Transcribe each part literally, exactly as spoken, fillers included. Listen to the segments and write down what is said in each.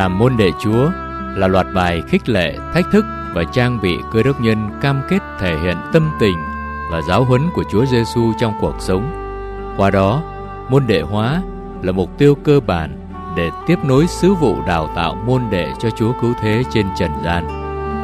Làm môn đệ Chúa là loạt bài khích lệ, thách thức và trang bị Cơ đốc nhân cam kết thể hiện tâm tình và giáo huấn của Chúa Giêsu trong cuộc sống. Qua đó, môn đệ hóa là mục tiêu cơ bản để tiếp nối sứ vụ đào tạo môn đệ cho Chúa Cứu Thế trên trần gian.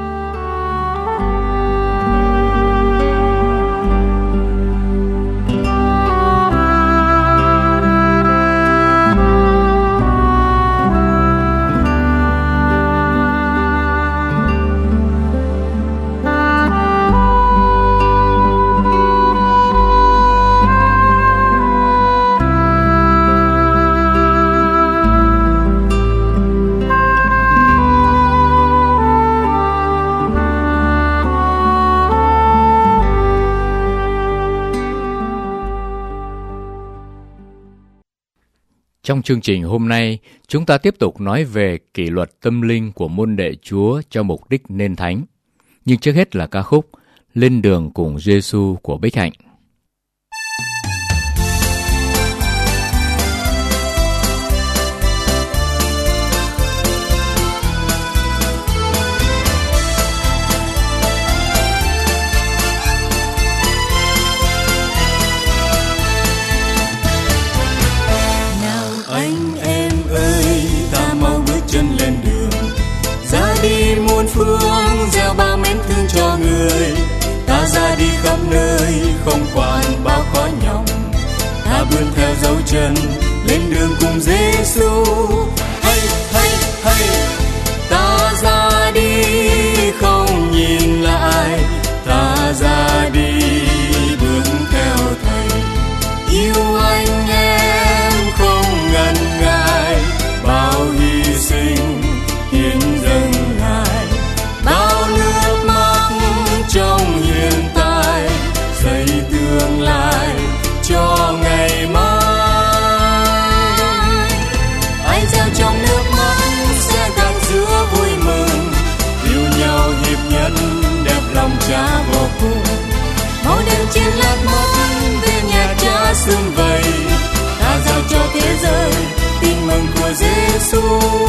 Trong chương trình hôm nay, chúng ta tiếp tục nói về kỷ luật tâm linh của môn đệ Chúa cho mục đích nên thánh. Nhưng trước hết là ca khúc Lên đường cùng Giêsu của Bích Hạnh. Phương gieo bao mến thương cho người, ta ra đi khắp nơi không quản bao khó nhọc, ta vươn theo dấu chân lên đường cùng Giêsu. Hay hay hay, ta ra đi không nhìn lại, ta ra đi bước theo Thầy, yêu anh em không ngần ngại, bao hy sinh hiến dâng Ngài, bao nước mắt trong hiện tại, xây tương lai cho ngày mai. Ai gieo trong nước mắt sẽ gặt giữa vui mừng, yêu nhau hiệp nhất đẹp lòng Cha vô cùng. Máu đêm chiến lát mất về nhà Cha sum vầy, ta giao cho thế giới tin mừng của Giêsu.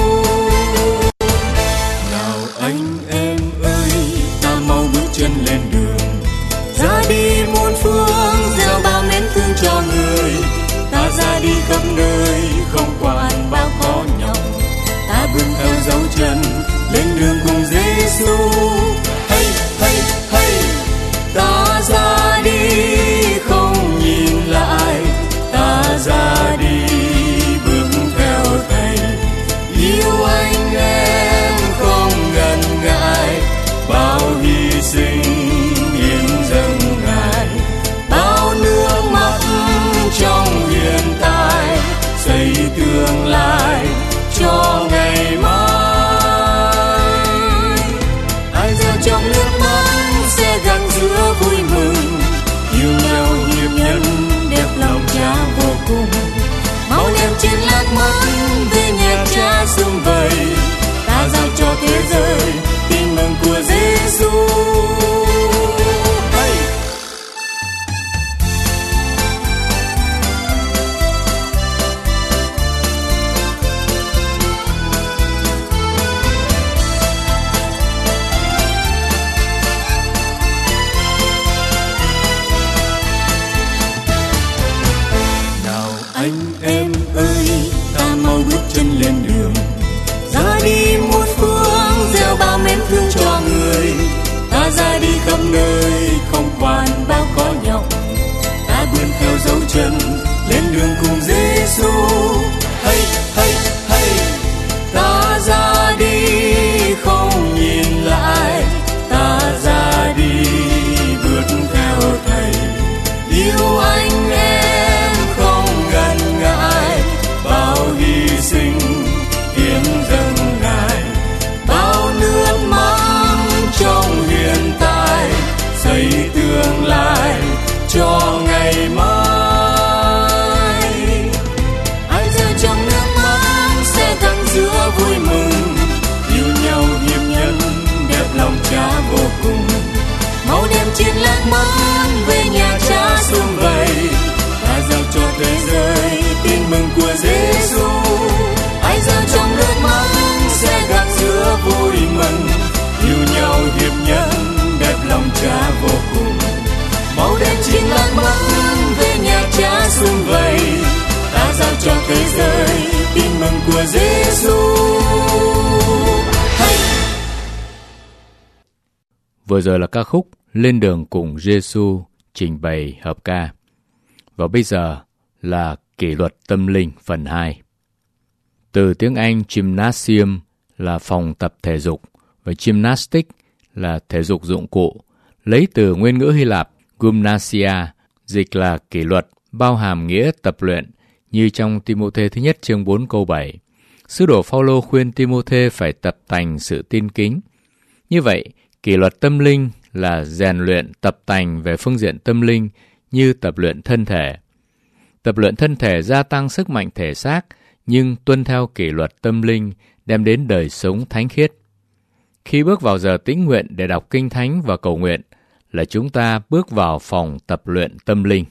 Anh em ơi, ta mau bước chân lên đường, ra đi muôn phương gieo bao mến thương cho người, ta ra đi khắp nơi không quản bao khó nhọc, ta bước theo dấu chân lên đường cùng Giêsu. Hay hay hay, ta ra đi không nhìn lại, ta ra đi bước theo Thầy, yêu anh em không ngần ngại, bao hy sinh hiến dâng Ngài, bao nước mắt trong hiện tại, xây tương lai cho ngày mai. Ai gieo trong nước mắt sẽ gặt giữa vui mừng, yêu nhau hiệp nhân đẹp lòng Cha vô cùng. Máu đem trên lát mắt về nhà Cha sum vầy, ta giao cho thế giới tin mừng của Giêsu. Hey! Nào anh em ơi, ta mau bước chân lên đường, ra đi muôn phương gieo bao mến thương cho người, ta ra đi khắp nơi không quản bao khó nhọc, ta vươn theo dấu chân lên đường cùng Giêsu. Hay hay hay, ta ra đi không nhìn lại, ta ra đi bước theo Thầy, yêu anh em không ngần ngại, bao hy sinh hiến dâng Ngài, bao nước mắt trong hiện tại, xây tương lai cho ngày mai. Ai gieo trong nước mắt sẽ gặt giữa vui mừng, yêu nhau hiệp nhân đẹp lòng Cha vô cùng. Máu đem chiến lát mắt về nhà Cha sum vầy, ta giao cho thế giới tin mừng của Giêsu. Ai gieo trong nước mắt sẽ Vừa rồi là ca khúc Lên đường cùng Giê-xu trình bày hợp ca. Và bây giờ là Kỷ luật tâm linh phần hai. Từ tiếng Anh gymnasium là phòng tập thể dục và gymnastic là thể dục dụng cụ, lấy từ nguyên ngữ Hy Lạp gymnasia, dịch là kỷ luật, bao hàm nghĩa tập luyện, như trong Ti-mô-thê thứ nhất chương bốn câu bảy. Sứ đồ Phao-lô khuyên Ti-mô-thê phải tập tành sự tin kính. Như vậy, kỷ luật tâm linh là rèn luyện tập tành về phương diện tâm linh như tập luyện thân thể. Tập luyện thân thể gia tăng sức mạnh thể xác, nhưng tuân theo kỷ luật tâm linh đem đến đời sống thánh khiết. Khi bước vào giờ tĩnh nguyện để đọc kinh thánh và cầu nguyện là chúng ta bước vào phòng tập luyện tâm linh.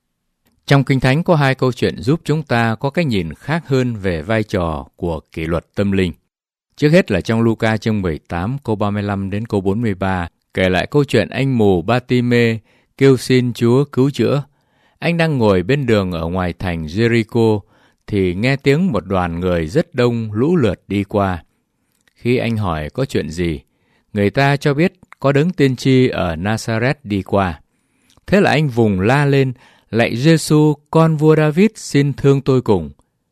Trong kinh thánh có hai câu chuyện giúp chúng ta có cái nhìn khác hơn về vai trò của kỷ luật tâm linh. Trước hết là trong Luca chương mười tám câu ba mươi lăm đến câu bốn mươi ba, kể lại câu chuyện anh mù Ba-ti-mê kêu xin Chúa cứu chữa. Anh đang ngồi bên đường ở ngoài thành Jericho thì nghe tiếng một đoàn người rất đông lũ lượt đi qua. Khi anh hỏi có chuyện gì, người ta cho biết có đấng tiên tri ở Nazareth đi qua. Thế là anh vùng la lên, lạy Giê-xu, con vua David, xin thương tôi cùng.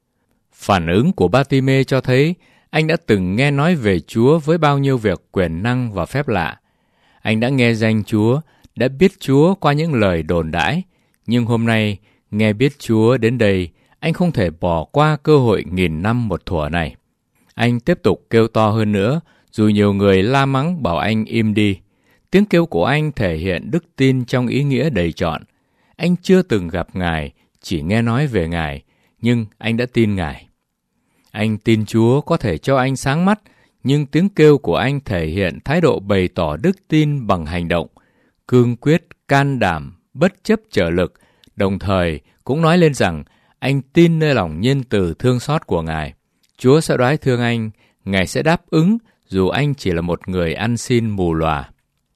Phản ứng của Ba-ti-mê cho thấy anh đã từng nghe nói về Chúa với bao nhiêu việc quyền năng và phép lạ. Anh đã nghe danh Chúa, đã biết Chúa qua những lời đồn đãi, nhưng hôm nay nghe biết Chúa đến đây, anh không thể bỏ qua cơ hội nghìn năm một thuở này. Anh tiếp tục kêu to hơn nữa, dù nhiều người la mắng bảo anh im đi. Tiếng kêu của anh thể hiện đức tin trong ý nghĩa đầy trọn. Anh chưa từng gặp Ngài, chỉ nghe nói về Ngài, nhưng anh đã tin Ngài. Anh tin Chúa có thể cho anh sáng mắt, nhưng tiếng kêu của anh thể hiện thái độ bày tỏ đức tin bằng hành động, cương quyết, can đảm, bất chấp trở lực, đồng thời cũng nói lên rằng anh tin nơi lòng nhân từ thương xót của Ngài. Chúa sẽ đoái thương anh, Ngài sẽ đáp ứng dù anh chỉ là một người ăn xin mù lòa.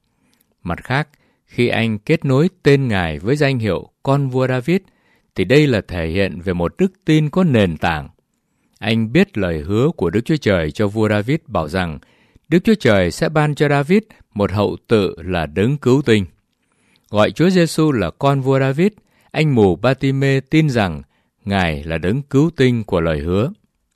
Mặt khác, khi anh kết nối tên Ngài với danh hiệu con vua David, thì đây là thể hiện về một đức tin có nền tảng. Anh biết lời hứa của Đức Chúa Trời cho vua David bảo rằng Đức Chúa Trời sẽ ban cho David một hậu tự là đấng cứu tinh. Gọi Chúa Giê-xu là con vua David, anh mù Ba-ti-mê tin rằng Ngài là đấng cứu tinh của lời hứa.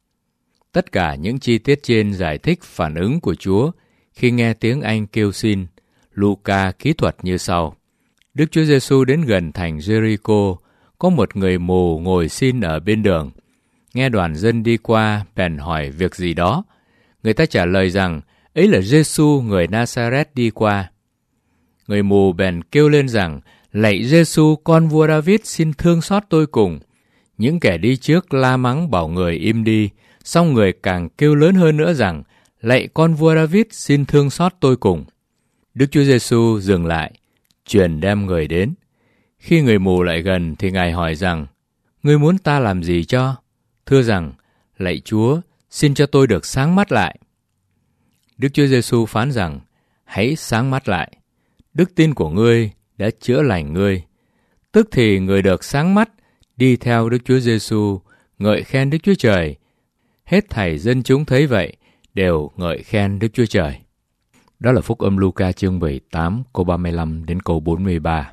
Tất cả những chi tiết trên giải thích phản ứng của Chúa khi nghe tiếng anh kêu xin. Luca kỹ thuật như sau. Đức Chúa Giê-xu đến gần thành Jericho, có một người mù ngồi xin ở bên đường. Nghe đoàn dân đi qua, bèn hỏi việc gì đó. Người ta trả lời rằng, ấy là Giê-xu người Nazareth đi qua. Người mù bèn kêu lên rằng, lạy Giê-xu con vua David, xin thương xót tôi cùng. Những kẻ đi trước la mắng bảo người im đi, xong người càng kêu lớn hơn nữa rằng, lạy con vua David, xin thương xót tôi cùng. Đức Chúa Giê-xu dừng lại, truyền đem người đến. Khi người mù lại gần thì Ngài hỏi rằng, ngươi muốn ta làm gì cho? Thưa rằng, lạy Chúa, xin cho tôi được sáng mắt lại. Đức Chúa Giê-xu phán rằng, hãy sáng mắt lại. Đức tin của ngươi đã chữa lành ngươi. Tức thì người được sáng mắt, đi theo Đức Chúa Giê-xu, ngợi khen Đức Chúa Trời. Hết thảy dân chúng thấy vậy, đều ngợi khen Đức Chúa Trời. Đó là phúc âm Luca chương mười tám, câu ba mươi lăm đến câu bốn mươi ba.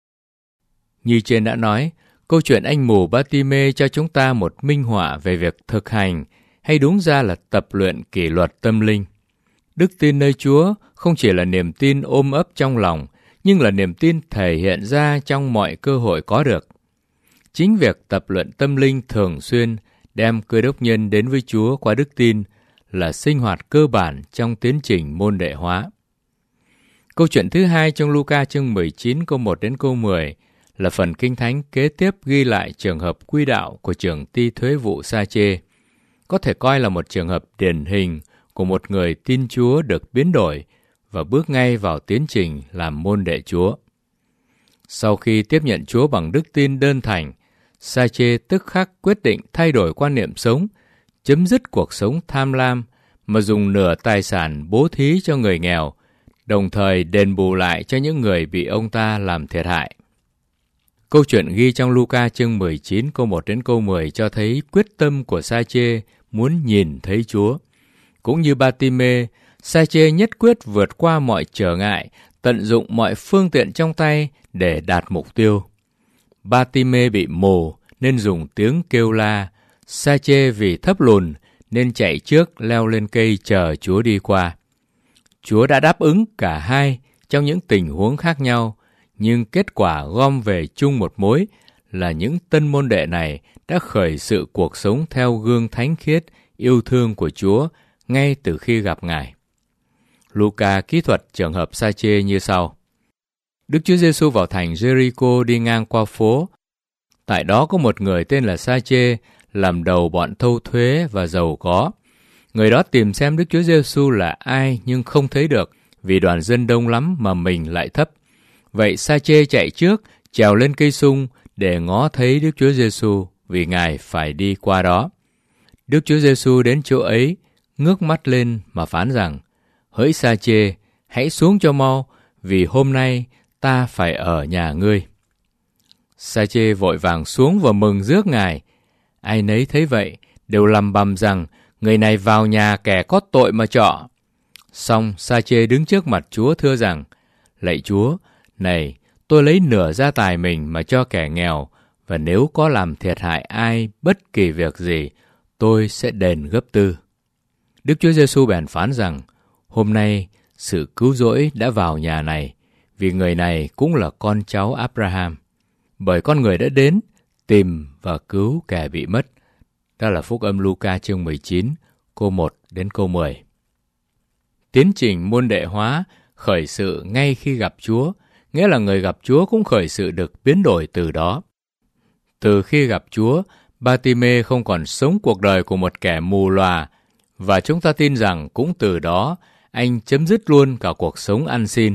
Như trên đã nói, câu chuyện anh mù Ba-ti-mê cho chúng ta một minh họa về việc thực hành, hay đúng ra là tập luyện kỷ luật tâm linh. Đức tin nơi Chúa không chỉ là niềm tin ôm ấp trong lòng, nhưng là niềm tin thể hiện ra trong mọi cơ hội có được. Chính việc tập luyện tâm linh thường xuyên đem Cơ Đốc nhân đến với Chúa qua đức tin là sinh hoạt cơ bản trong tiến trình môn đệ hóa. Câu chuyện thứ hai trong Luca chương mười chín câu một đến câu mười là phần Kinh Thánh kế tiếp ghi lại trường hợp quy đạo của trưởng ty thuế vụ Sa-chê. Có thể coi là một trường hợp điển hình của một người tin Chúa được biến đổi và bước ngay vào tiến trình làm môn đệ Chúa. Sau khi tiếp nhận Chúa bằng đức tin đơn thành, Sa-chê tức khắc quyết định thay đổi quan niệm sống, chấm dứt cuộc sống tham lam mà dùng nửa tài sản bố thí cho người nghèo, đồng thời đền bù lại cho những người bị ông ta làm thiệt hại. Câu chuyện ghi trong Luca chương mười chín câu một đến câu mười cho thấy quyết tâm của Sa-chê muốn nhìn thấy Chúa. Cũng như Ba-ti-mê, Sa-chê nhất quyết vượt qua mọi trở ngại, tận dụng mọi phương tiện trong tay để đạt mục tiêu. Ba-ti-mê bị mù nên dùng tiếng kêu la, Sa-chê vì thấp lùn nên chạy trước leo lên cây chờ Chúa đi qua. Chúa đã đáp ứng cả hai trong những tình huống khác nhau, nhưng kết quả gom về chung một mối là những tân môn đệ này đã khởi sự cuộc sống theo gương thánh khiết, yêu thương của Chúa ngay từ khi gặp Ngài. Luca kỹ thuật trường hợp Sa-chê như sau. Đức Chúa Giêsu vào thành Jericho đi ngang qua phố. Tại đó có một người tên là Sa-chê, làm đầu bọn thâu thuế và giàu có. Người đó tìm xem Đức Chúa Giêsu là ai nhưng không thấy được, vì đoàn dân đông lắm mà mình lại thấp. Vậy Sa-chê chạy trước, trèo lên cây sung để ngó thấy Đức Chúa Giêsu, vì Ngài phải đi qua đó. Đức Chúa Giêsu đến chỗ ấy, ngước mắt lên mà phán rằng: Hỡi Sa-chê, hãy xuống cho mau, vì hôm nay ta phải ở nhà ngươi. Sa-chê vội vàng xuống và mừng rước Ngài. Ai nấy thấy vậy đều lầm bầm rằng người này vào nhà kẻ có tội mà trọ. Xong Sa-chê đứng trước mặt Chúa thưa rằng: Lạy Chúa, này, tôi lấy nửa gia tài mình mà cho kẻ nghèo, và nếu có làm thiệt hại ai bất kỳ việc gì, tôi sẽ đền gấp tư. Đức Chúa Giêsu bèn phán rằng: Hôm nay sự cứu rỗi đã vào nhà này, vì người này cũng là con cháu Abraham. Bởi con người đã đến tìm và cứu kẻ bị mất. Đó là Phúc âm Luca chương mười chín, câu một đến câu mười. Tiến trình môn đệ hóa khởi sự ngay khi gặp Chúa, nghĩa là người gặp Chúa cũng khởi sự được biến đổi từ đó. Từ khi gặp Chúa, Ba-ti-mê không còn sống cuộc đời của một kẻ mù lòa, và chúng ta tin rằng cũng từ đó anh chấm dứt luôn cả cuộc sống ăn xin.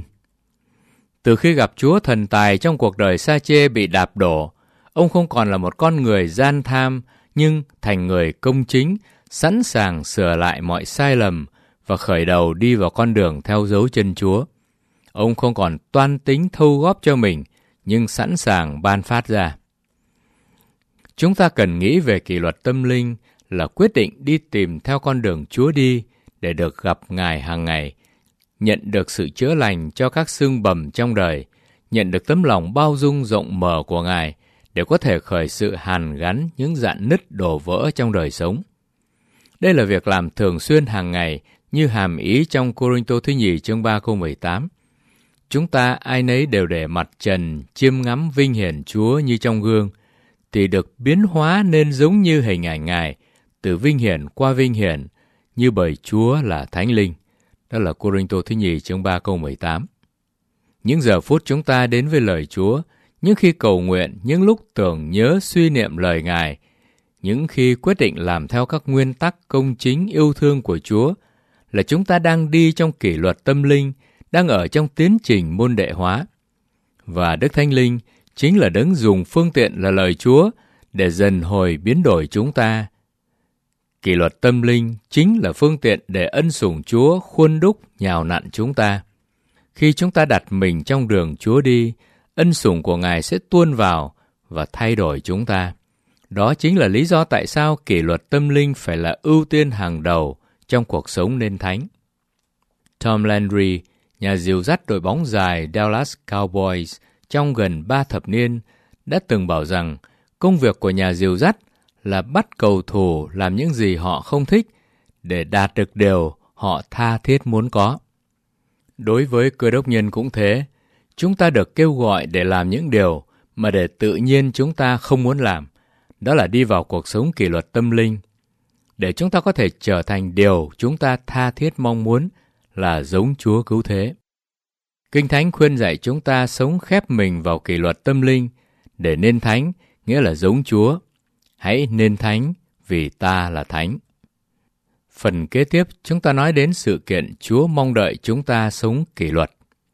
Từ khi gặp Chúa, thần tài trong cuộc đời Sa-chê bị đạp đổ. Ông không còn là một con người gian tham, nhưng thành người công chính, sẵn sàng sửa lại mọi sai lầm và khởi đầu đi vào con đường theo dấu chân Chúa. Ông không còn toan tính thâu góp cho mình, nhưng sẵn sàng ban phát ra. Chúng ta cần nghĩ về kỷ luật tâm linh là quyết định đi tìm theo con đường Chúa đi để được gặp Ngài hàng ngày, nhận được sự chữa lành cho các xương bầm trong đời, nhận được tấm lòng bao dung rộng mở của Ngài để có thể khởi sự hàn gắn những rạn nứt đổ vỡ trong đời sống. Đây là việc làm thường xuyên hàng ngày như hàm ý trong Cô-rinh-tô thứ nhì chương ba câu mười tám. Chúng ta ai nấy đều để mặt trần chiêm ngắm vinh hiển Chúa như trong gương, thì được biến hóa nên giống như hình ảnh Ngài, từ vinh hiển qua vinh hiển, như bởi Chúa là Thánh Linh. Đó là Cô-rinh-tô thứ nhì chương ba câu mười tám. Những giờ phút chúng ta đến với lời Chúa, những khi cầu nguyện, những lúc tưởng nhớ suy niệm lời Ngài, những khi quyết định làm theo các nguyên tắc công chính yêu thương của Chúa, là chúng ta đang đi trong kỷ luật tâm linh, đang ở trong tiến trình môn đệ hóa. Và Đức Thánh Linh chính là đấng dùng phương tiện là lời Chúa để dần hồi biến đổi chúng ta. Kỷ luật tâm linh chính là phương tiện để ân sủng Chúa khuôn đúc nhào nặn chúng ta. Khi chúng ta đặt mình trong đường Chúa đi, ân sủng của Ngài sẽ tuôn vào và thay đổi chúng ta. Đó chính là lý do tại sao kỷ luật tâm linh phải là ưu tiên hàng đầu trong cuộc sống nên thánh. Tom Landry, nhà dìu dắt đội bóng dài Dallas Cowboys trong gần ba thập niên, đã từng bảo rằng công việc của nhà dìu dắt là bắt cầu thủ làm những gì họ không thích để đạt được điều họ tha thiết muốn có. Đối với Cơ đốc nhân cũng thế, chúng ta được kêu gọi để làm những điều mà để tự nhiên chúng ta không muốn làm, đó là đi vào cuộc sống kỷ luật tâm linh, để chúng ta có thể trở thành điều chúng ta tha thiết mong muốn là giống Chúa cứu thế. Kinh Thánh khuyên dạy chúng ta sống khép mình vào kỷ luật tâm linh, để nên thánh, nghĩa là giống Chúa. Hãy nên thánh vì ta là thánh. Phần kế tiếp chúng ta nói đến sự kiện Chúa mong đợi chúng ta sống kỷ luật.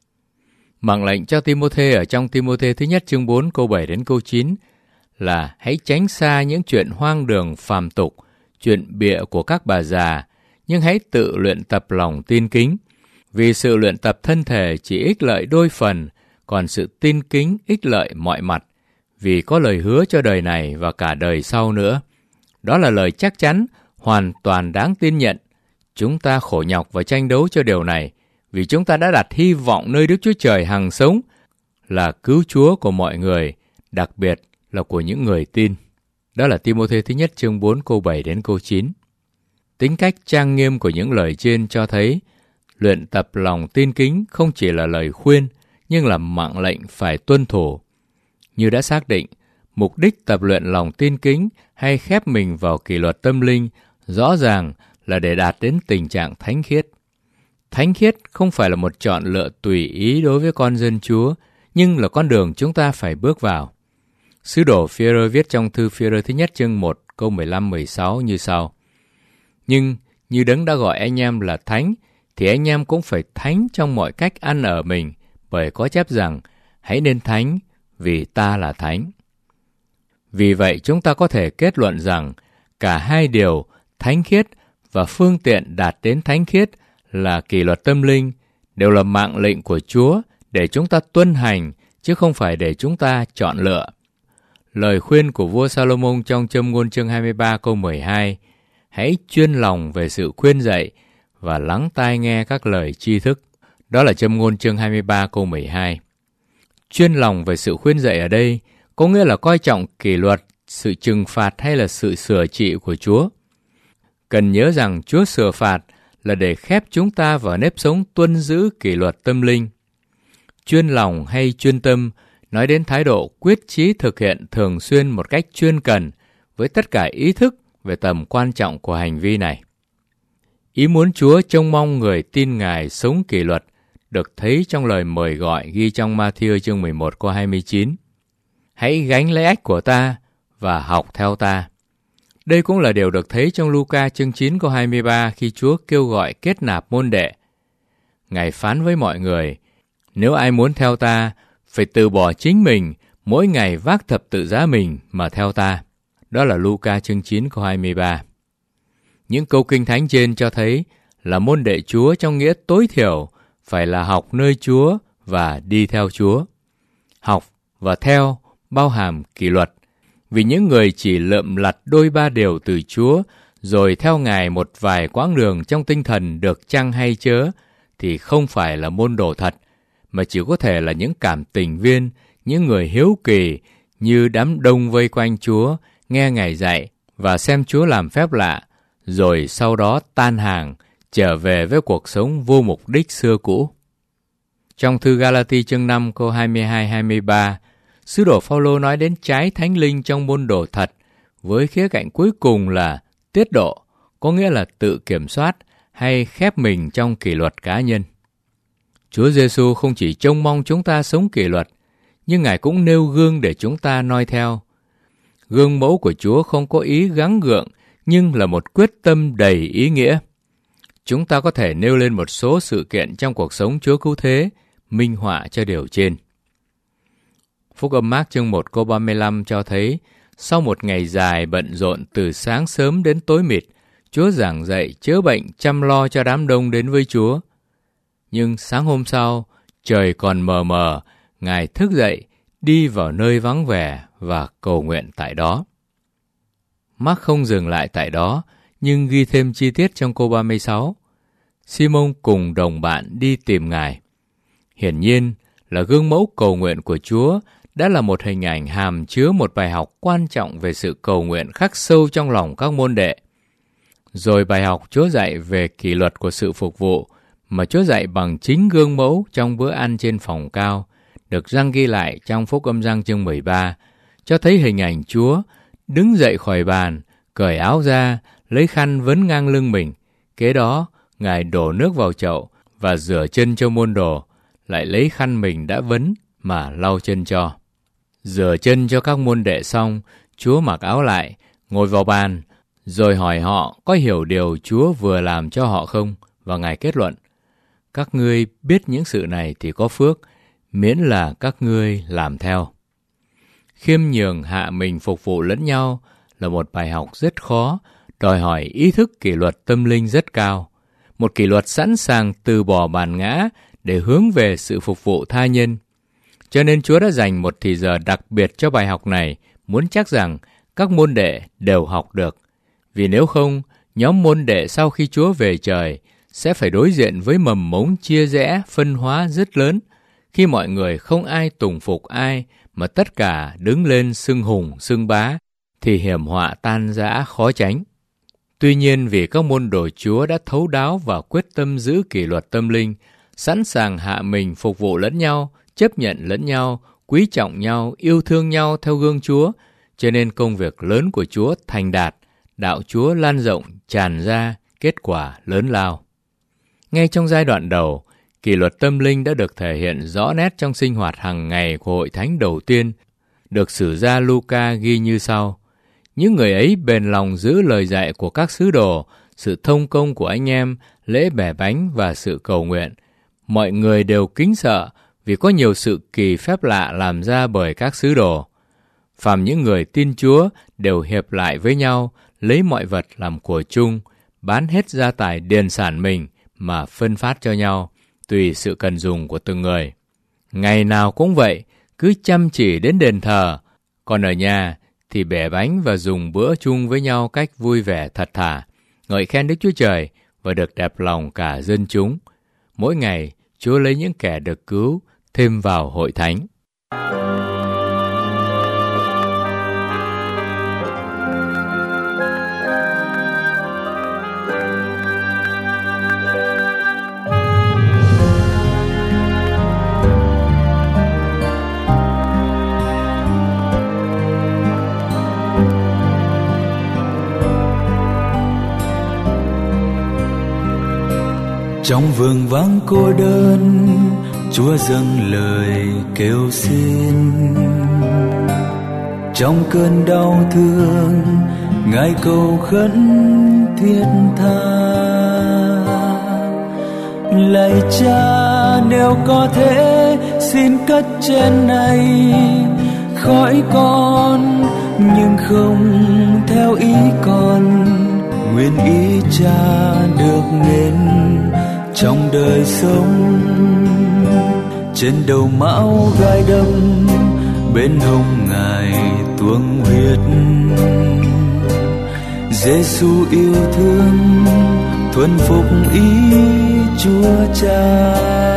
Mạng lệnh cho Ti-mô-thê ở trong Ti-mô-thê thứ nhất chương bốn câu bảy đến câu chín là hãy tránh xa những chuyện hoang đường phàm tục, chuyện bịa của các bà già, nhưng hãy tự luyện tập lòng tin kính. Vì sự luyện tập thân thể chỉ ích lợi đôi phần, còn sự tin kính ích lợi mọi mặt, vì có lời hứa cho đời này và cả đời sau nữa. Đó là lời chắc chắn, hoàn toàn đáng tin nhận. Chúng ta khổ nhọc và tranh đấu cho điều này, vì chúng ta đã đặt hy vọng nơi Đức Chúa Trời hằng sống, là cứu Chúa của mọi người, đặc biệt là của những người tin. Đó là Ti-mô-thê thứ nhất chương bốn câu bảy đến câu chín. Tính cách trang nghiêm của những lời trên cho thấy luyện tập lòng tin kính không chỉ là lời khuyên, nhưng là mạng lệnh phải tuân thủ. Như đã xác định, mục đích tập luyện lòng tin kính hay khép mình vào kỷ luật tâm linh rõ ràng là để đạt đến tình trạng thánh khiết. Thánh khiết không phải là một chọn lựa tùy ý đối với con dân Chúa, nhưng là con đường chúng ta phải bước vào. Sứ đồ Phi-e-rơ viết trong thư Phi-e-rơ thứ nhất chương một câu mười lăm mười sáu như sau: Nhưng như Đấng đã gọi anh em là thánh, thì anh em cũng phải thánh trong mọi cách ăn ở mình, bởi có chép rằng hãy nên thánh vì ta là thánh. Vì vậy chúng ta có thể kết luận rằng cả hai điều thánh khiết và phương tiện đạt đến thánh khiết là kỷ luật tâm linh đều là mạng lệnh của Chúa để chúng ta tuân hành, chứ không phải để chúng ta chọn lựa. Lời khuyên của vua Salomon trong Châm ngôn chương hai mươi ba câu mười hai: Hãy chuyên lòng về sự khuyên dạy và lắng tai nghe các lời tri thức. Đó là Châm ngôn chương hai mươi ba câu mười hai. Chuyên lòng về sự khuyên dạy ở đây có nghĩa là coi trọng kỷ luật, sự trừng phạt hay là sự sửa trị của Chúa. Cần nhớ rằng Chúa sửa phạt là để khép chúng ta vào nếp sống tuân giữ kỷ luật tâm linh. Chuyên lòng hay chuyên tâm nói đến thái độ quyết chí thực hiện thường xuyên một cách chuyên cần với tất cả ý thức về tầm quan trọng của hành vi này. Ý muốn Chúa trông mong người tin Ngài sống kỷ luật được thấy trong lời mời gọi ghi trong Ma-thi-ơ chương mười một câu hai mươi chín. Hãy gánh lấy ách của ta và học theo ta. Đây cũng là điều được thấy trong Luca chương chín câu hai mươi ba khi Chúa kêu gọi kết nạp môn đệ. Ngài phán với mọi người: Nếu ai muốn theo ta, phải từ bỏ chính mình, mỗi ngày vác thập tự giá mình mà theo ta. Đó là Luca chương chín câu hai mươi ba. Những câu kinh thánh trên cho thấy là môn đệ Chúa trong nghĩa tối thiểu phải là học nơi Chúa và đi theo Chúa. Học và theo bao hàm kỷ luật, vì những người chỉ lượm lặt đôi ba điều từ Chúa rồi theo Ngài một vài quãng đường trong tinh thần được chăng hay chớ thì không phải là môn đồ thật, mà chỉ có thể là những cảm tình viên, những người hiếu kỳ như đám đông vây quanh Chúa, nghe Ngài dạy và xem Chúa làm phép lạ, rồi sau đó tan hàng, trở về với cuộc sống vô mục đích xưa cũ. Trong thư Ga-la-ti chương năm câu hai mươi hai hai mươi ba, sứ đồ Phao-lô nói đến trái thánh linh trong môn đồ thật, với khía cạnh cuối cùng là tiết độ, có nghĩa là tự kiểm soát hay khép mình trong kỷ luật cá nhân. Chúa Giêsu không chỉ trông mong chúng ta sống kỷ luật, nhưng Ngài cũng nêu gương để chúng ta noi theo. Gương mẫu của Chúa không có ý gắng gượng, nhưng là một quyết tâm đầy ý nghĩa. Chúng ta có thể nêu lên một số sự kiện trong cuộc sống Chúa cứu thế, minh họa cho điều trên. Phúc âm Mác chương một câu ba mươi lăm cho thấy, sau một ngày dài bận rộn từ sáng sớm đến tối mịt, Chúa giảng dạy chữa bệnh chăm lo cho đám đông đến với Chúa. Nhưng sáng hôm sau, trời còn mờ mờ, Ngài thức dậy, đi vào nơi vắng vẻ và cầu nguyện tại đó. Mác không dừng lại tại đó, nhưng ghi thêm chi tiết trong câu ba mươi sáu. Simon cùng đồng bạn đi tìm Ngài. Hiển nhiên là gương mẫu cầu nguyện của Chúa đã là một hình ảnh hàm chứa một bài học quan trọng về sự cầu nguyện khắc sâu trong lòng các môn đệ. Rồi bài học Chúa dạy về kỷ luật của sự phục vụ mà Chúa dạy bằng chính gương mẫu trong bữa ăn trên phòng cao, được Giăng ghi lại trong Phúc âm Giăng chương mười ba, cho thấy hình ảnh Chúa đứng dậy khỏi bàn, cởi áo ra, lấy khăn vấn ngang lưng mình. Kế đó, Ngài đổ nước vào chậu và rửa chân cho môn đồ, lại lấy khăn mình đã vấn mà lau chân cho. Rửa chân cho các môn đệ xong, Chúa mặc áo lại, ngồi vào bàn, rồi hỏi họ có hiểu điều Chúa vừa làm cho họ không, và Ngài kết luận: Các ngươi biết những sự này thì có phước, miễn là các ngươi làm theo. Khiêm nhường hạ mình phục vụ lẫn nhau là một bài học rất khó, đòi hỏi ý thức kỷ luật tâm linh rất cao. Một kỷ luật sẵn sàng từ bỏ bản ngã để hướng về sự phục vụ tha nhân. Cho nên Chúa đã dành một thì giờ đặc biệt cho bài học này, muốn chắc rằng các môn đệ đều học được. Vì nếu không, nhóm môn đệ sau khi Chúa về trời sẽ phải đối diện với mầm mống chia rẽ, phân hóa rất lớn, khi mọi người không ai tùng phục ai mà tất cả đứng lên xưng hùng xưng bá, thì hiểm họa tan rã khó tránh. Tuy nhiên, vì các môn đồ Chúa đã thấu đáo và quyết tâm giữ kỷ luật tâm linh, sẵn sàng hạ mình phục vụ lẫn nhau, chấp nhận lẫn nhau, quý trọng nhau, yêu thương nhau theo gương Chúa, cho nên công việc lớn của Chúa thành đạt, đạo Chúa lan rộng, tràn ra, kết quả lớn lao. Ngay trong giai đoạn đầu, kỷ luật tâm linh đã được thể hiện rõ nét trong sinh hoạt hàng ngày của hội thánh đầu tiên, được sử gia Luca ghi như sau: những người ấy bền lòng giữ lời dạy của các sứ đồ, sự thông công của anh em, lễ bẻ bánh và sự cầu nguyện. Mọi người đều kính sợ vì có nhiều sự kỳ phép lạ làm ra bởi các sứ đồ. Phàm những người tin Chúa đều hiệp lại với nhau, lấy mọi vật làm của chung, bán hết gia tài điền sản mình mà phân phát cho nhau, tùy sự cần dùng của từng người. Ngày nào cũng vậy, cứ chăm chỉ đến đền thờ, còn ở nhà thì bẻ bánh và dùng bữa chung với nhau cách vui vẻ thật thà, ngợi khen Đức Chúa Trời và được đẹp lòng cả dân chúng. Mỗi ngày, Chúa lấy những kẻ được cứu thêm vào hội thánh. Trong vương vắng cô đơn, Chúa dâng lời kêu xin. Trong cơn đau thương, Ngài cầu khấn thiết tha. Lạy Cha, nếu có thể, xin cất trên này khỏi con, nhưng không theo ý con. Nguyện ý Cha được nên trong đời sống. Trên đầu mão gai đâm, bên hông Ngài tuông huyết. Giêsu yêu thương, thuần phục ý Chúa Cha.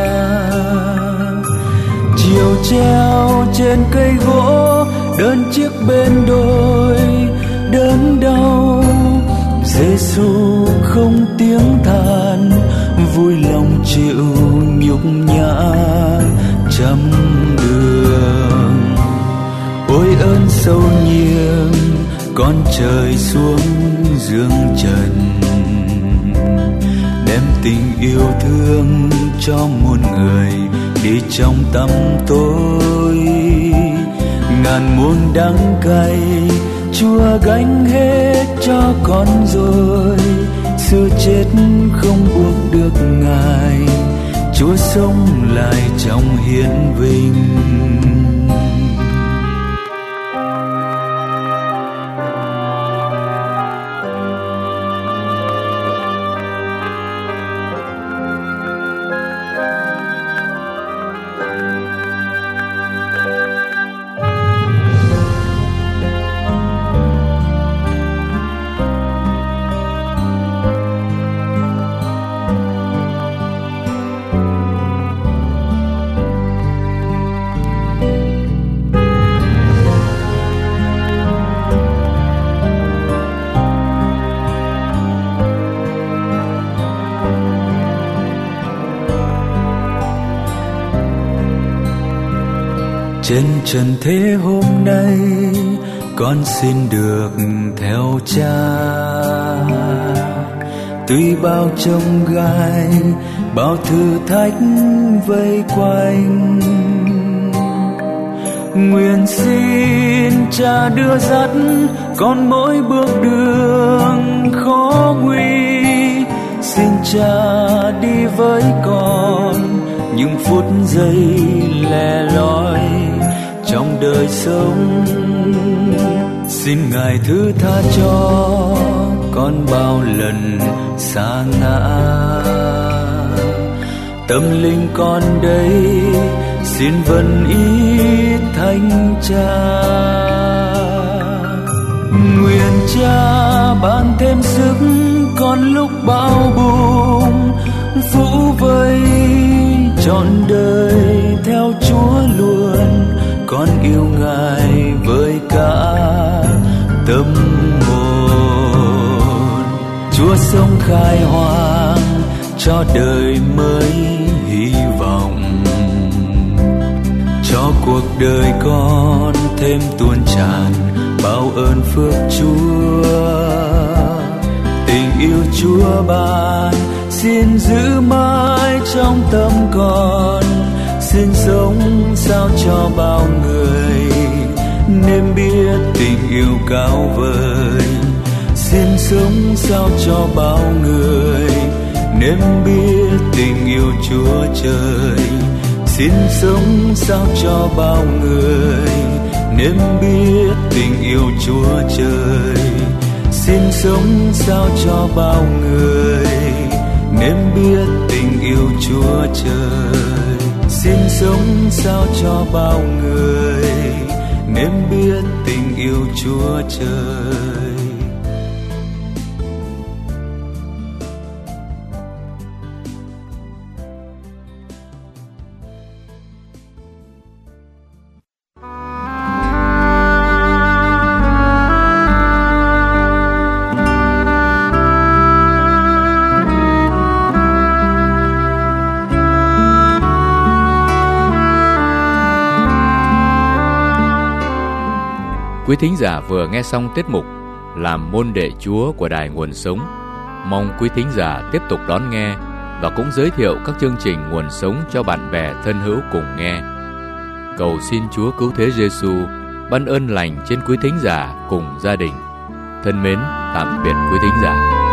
Chiều treo trên cây gỗ, đơn chiếc bên đôi đớn đau. Giêsu không tiếng than, vui lòng chịu nhục nhã trăm đường. Ôi ơn sâu nhiệm, con trời xuống dương trần, đem tình yêu thương cho muôn người đi trong tăm tối. Ngàn muôn đắng cay, Chúa gánh hết cho con rồi. Sự chết không buộc được Ngài, Chúa sống lại trong hiển vinh. Trên trần thế hôm nay, con xin được theo Cha. Tuy bao chông gai, bao thử thách vây quanh, nguyện xin Cha đưa dắt con mỗi bước đường khó nguy. Xin Cha đi với con những phút giây lẻ loi trong đời sống. Xin Ngài thứ tha cho con bao lần sa ngã. Tâm linh con đây xin vâng ý Thánh Cha. Nguyện Cha ban thêm sức còn lúc bão bùng phủ vây trọn đời theo Chúa luôn. Con yêu Ngài với cả tâm hồn. Chúa sống khai hoang cho đời mới hy vọng, cho cuộc đời con thêm tuôn tràn bao ơn phước Chúa. Tình yêu Chúa ban xin giữ mãi trong tâm con, xin sống sao cho bao người nên biết tình yêu cao vời. Xin sống sao cho bao người nên biết tình yêu Chúa Trời. Xin sống sao cho bao người nên biết tình yêu Chúa Trời. Xin sống sao cho bao người nên biết tình yêu Chúa Trời. Xin sống sao cho bao người nên biết tình yêu Chúa Trời. Quý thính giả vừa nghe xong tiết mục Làm môn đệ Chúa của Đài Nguồn Sống. Mong quý thính giả tiếp tục đón nghe và cũng giới thiệu các chương trình Nguồn Sống cho bạn bè thân hữu cùng nghe. Cầu xin Chúa Cứu Thế Giêsu ban ơn lành trên quý thính giả cùng gia đình. Thân mến, tạm biệt quý thính giả.